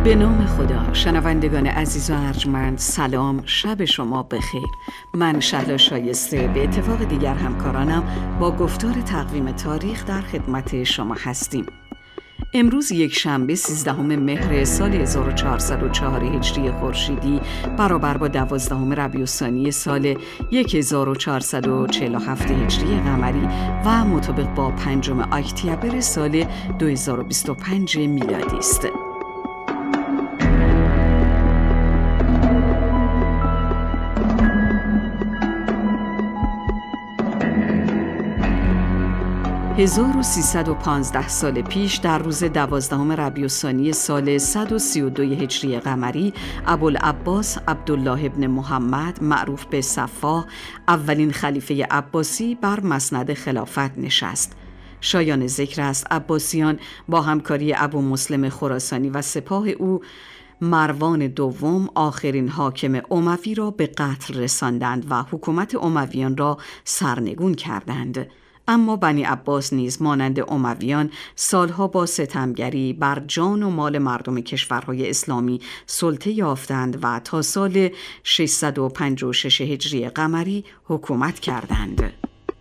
به نام خدا. شنوندگان عزیز و ارجمند، سلام، شب شما بخیر. من شهلا شایسته به اتفاق دیگر همکارانم با گفتار تقویم تاریخ در خدمت شما هستیم. امروز یک شنبه 13 مهر سال 1404 هجری خورشیدی برابر با 12 ربیع الثانی سال 1447 هجری قمری و مطابق با 5 اکتبر سال 2025 میلادی است. « 1315 سال پیش در روز 12 ربیع الثانی سال 132 هجری قمری، ابوالعباس عبدالله ابن محمد معروف به صفاح، اولین خلیفه عباسی، بر مسند خلافت نشست. شایان ذکر است عباسیان با همکاری ابو مسلم خراسانی و سپاه او مروان دوم آخرین حاکم اموی را به قتل رساندند و حکومت امویان را سرنگون کردند. اما بنی عباس نیز مانند امویان سالها با ستمگری بر جان و مال مردم کشورهای اسلامی سلطه یافتند و تا سال 656 هجری قمری حکومت کردند.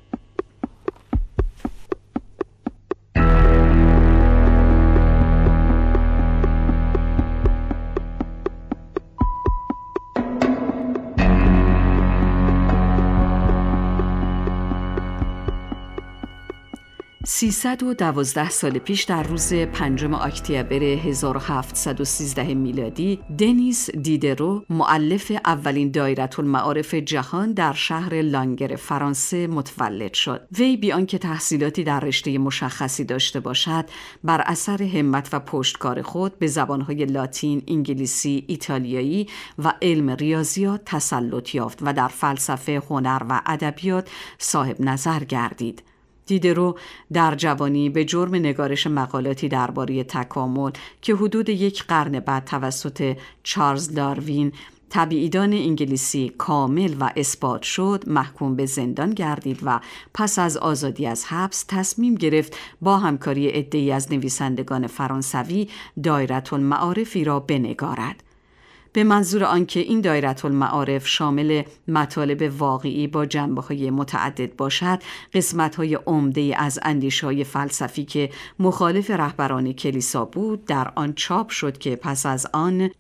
سیصد و 12 سال پیش در روز 5 اکتبر 1713 میلادی، دنیس دیدرو مؤلف اولین دایرةالمعارف جهان در شهر لانگر فرانسه متولد شد. وی بی آنکه تحصیلاتی در رشته مشخصی داشته باشد، بر اثر همت و پشتکار خود به زبانهای لاتین، انگلیسی، ایتالیایی و علم ریاضیات تسلط یافت و در فلسفه، هنر و ادبیات صاحب نظر گردید. دیدرو در جوانی به جرم نگارش مقالاتی درباره تکامل که حدود یک قرن بعد توسط چارلز داروین طبیعیدان انگلیسی کامل و اثبات شد، محکوم به زندان گردید و پس از آزادی از حبس تصمیم گرفت با همکاری عده‌ای از نویسندگان فرانسوی دایرةالمعارفی را بنگارد. به منظور آنکه این دایرةالمعارف شامل مطالب واقعی با جنبه‌های متعدد باشد، قسمت‌های عمده از اندیشه‌های فلسفی که مخالف رهبران کلیسا بود در آن چاپ شد که پس از آن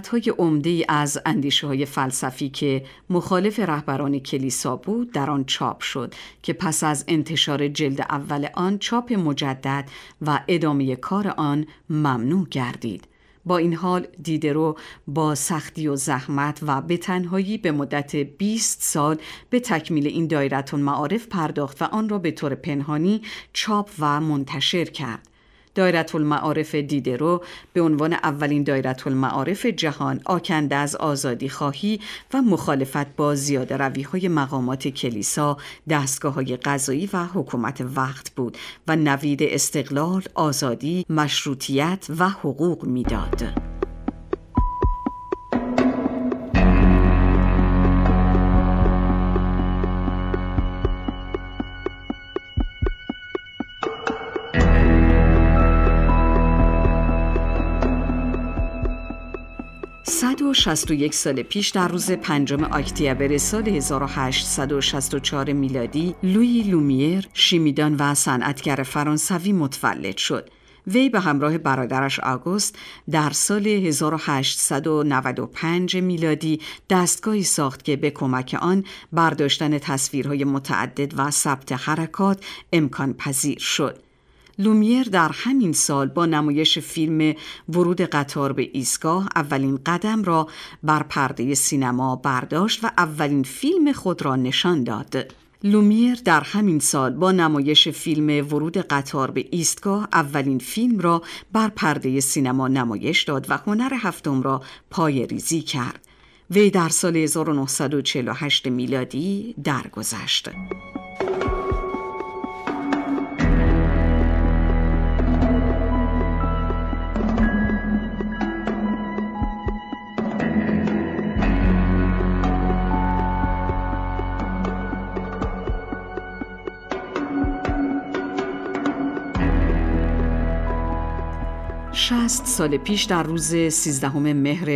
پس از انتشار جلد اول آن چاپ مجدد و ادامه کار آن ممنوع گردید. با این حال دیدرو با سختی و زحمت و به تنهایی به مدت 20 سال به تکمیل این دایرةالمعارف پرداخت و آن را به طور پنهانی چاپ و منتشر کرد. دایرةالمعارف دیدرو به عنوان اولین دایرةالمعارف جهان آکنده از آزادی خواهی و مخالفت با زیاده روی‌های مقامات کلیسا، دستگاه‌های قضایی و حکومت وقت بود و نوید استقلال، آزادی، مشروطیت و حقوق میداد. صد و 61 سال پیش در روز 5 اکتبر سال 1864 میلادی، لویی لومیر، شیمیدان و صنعتگر فرانسوی متولد شد. وی به همراه برادرش آگوست در سال 1895 میلادی دستگاهی ساخت که به کمک آن برداشتن تصویرهای متعدد و ثبت حرکات امکان پذیر شد. لومیر در همین سال با نمایش فیلم ورود قطار به ایستگاه اولین قدم را بر پرده سینما برداشت و اولین فیلم خود را نشان داد. لومیر در همین سال با نمایش فیلم ورود قطار به ایستگاه اولین فیلم را بر پرده سینما نمایش داد و هنر هفتم را پایه‌ریزی کرد. وی در سال 1948 میلادی درگذشت. 60 سال پیش در روز 13 مهر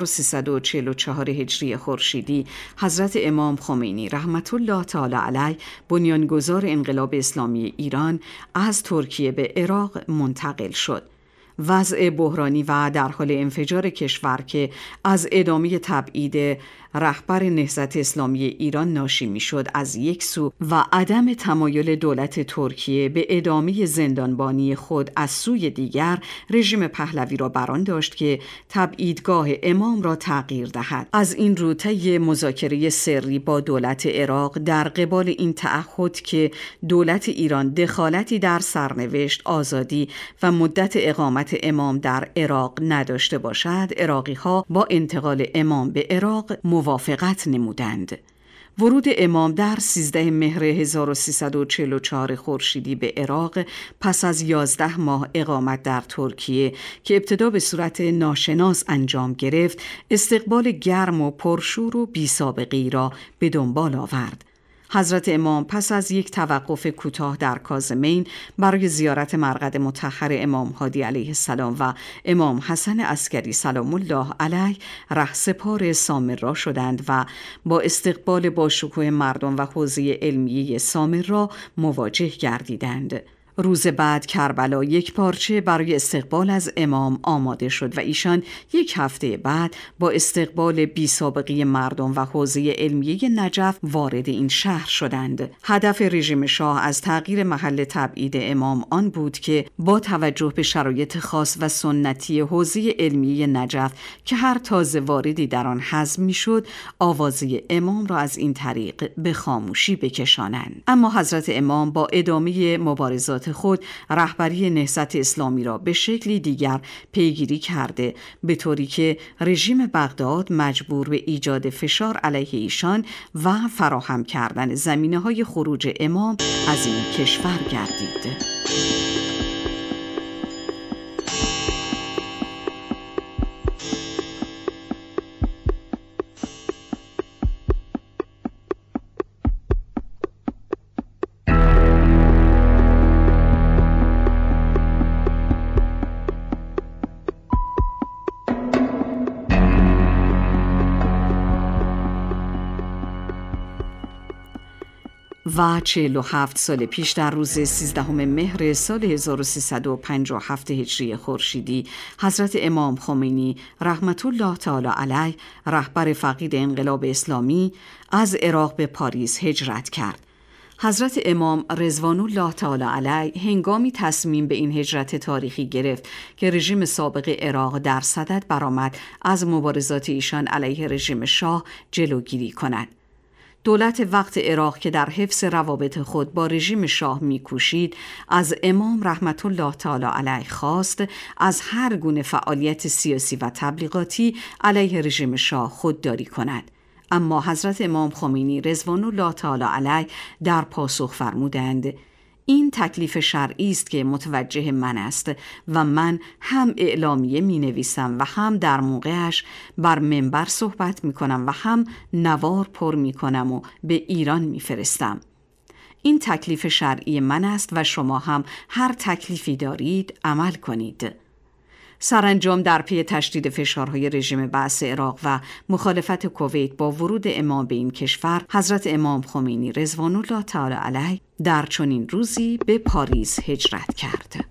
1344 هجری خورشیدی حضرت امام خمینی رحمت الله تعالی علیه بنیانگذار انقلاب اسلامی ایران از ترکیه به عراق منتقل شد. وضع بحرانی و در حال انفجار کشور که از ادامه تبعید رهبر نهضت اسلامی ایران ناشی میشد از یک سو و عدم تمایل دولت ترکیه به ادامه زندانبانی خود از سوی دیگر، رژیم پهلوی را بران داشت که تبعیدگاه امام را تغییر دهد. از این رو طی مذاکره سری با دولت عراق در قبال این تعهد که دولت ایران دخالتی در سرنوشت، آزادی و مدت اقامت امام در عراق نداشته باشد، عراقی‌ها با انتقال امام به عراق موافقت نمودند. ورود امام در 13 مهر 1344 خورشیدی به عراق پس از 11 ماه اقامت در ترکیه که ابتدا به صورت ناشناس انجام گرفت، استقبال گرم و پرشور و بی‌سابقه‌ای را به دنبال آورد. حضرت امام پس از یک توقف کوتاه در کاظمین برای زیارت مرقد مطهر امام هادی علیه السلام و امام حسن عسکری سلام الله علیه رهسپار سامرا شدند و با استقبال با شکوه مردم و حوزه علمیه سامرا مواجه گردیدند. روز بعد کربلا یک پارچه برای استقبال از امام آماده شد و ایشان یک هفته بعد با استقبال بی سابقه مردم و حوزه علمیه نجف وارد این شهر شدند. هدف رژیم شاه از تغییر محل تبعید امام آن بود که با توجه به شرایط خاص و سنتی حوزه علمیه نجف که هر تازه واردی در آن حذف میشد، آوازه امام را از این طریق به خاموشی بکشانند. اما حضرت امام با ادامه مبارزات خود رهبری نهضت اسلامی را به شکلی دیگر پیگیری کرده، به طوری که رژیم بغداد مجبور به ایجاد فشار علیه ایشان و فراهم کردن زمینه‌های خروج امام از این کشور گردید. و 47 سال پیش در روز 13 مهر سال 1357 هجری خورشیدی حضرت امام خمینی رحمت الله تعالی علیه رهبر فقید انقلاب اسلامی از عراق به پاریس هجرت کرد. حضرت امام رضوان الله تعالی علیه هنگامی تصمیم به این هجرت تاریخی گرفت که رژیم سابق عراق در صدد برآمد از مبارزات ایشان علیه رژیم شاه جلوگیری کند. دولت وقت عراق که در حفظ روابط خود با رژیم شاه می‌کوشید، از امام رحمت الله تعالی علیه خواست از هر گونه فعالیت سیاسی و تبلیغاتی علیه رژیم شاه خودداری کند. اما حضرت امام خمینی رضوان الله تعالی علیه در پاسخ فرمودند: این تکلیف شرعی است که متوجه من است و من هم اعلامیه می نویسم و هم در موقعش بر منبر صحبت می کنم و هم نوار پر می کنم و به ایران می فرستم. این تکلیف شرعی من است و شما هم هر تکلیفی دارید عمل کنید. سرانجام در پی تشدید فشارهای رژیم بعث عراق و مخالفت کویت با ورود امام به این کشور، حضرت امام خمینی رضوان الله تعالی علیه در چنین روزی به پاریس هجرت کرد.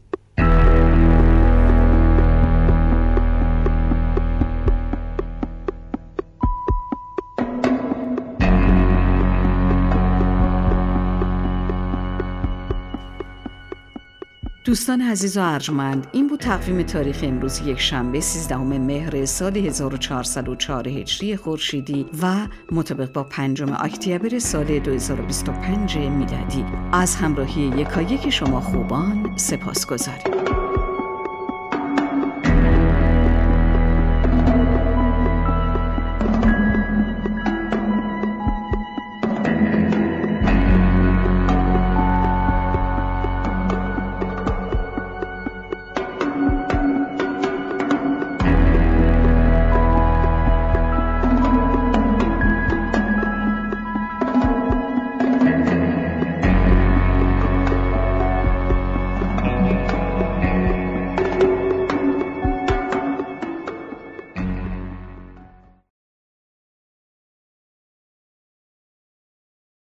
دوستان عزیز و ارجمند، این بود تقویم تاریخ امروز یک شنبه 13 مهر سال 1404 هجری خورشیدی و مطابق با 5 اکتبر سال 2025 میلادی. از همراهی یکایک شما خوبان سپاسگزاریم.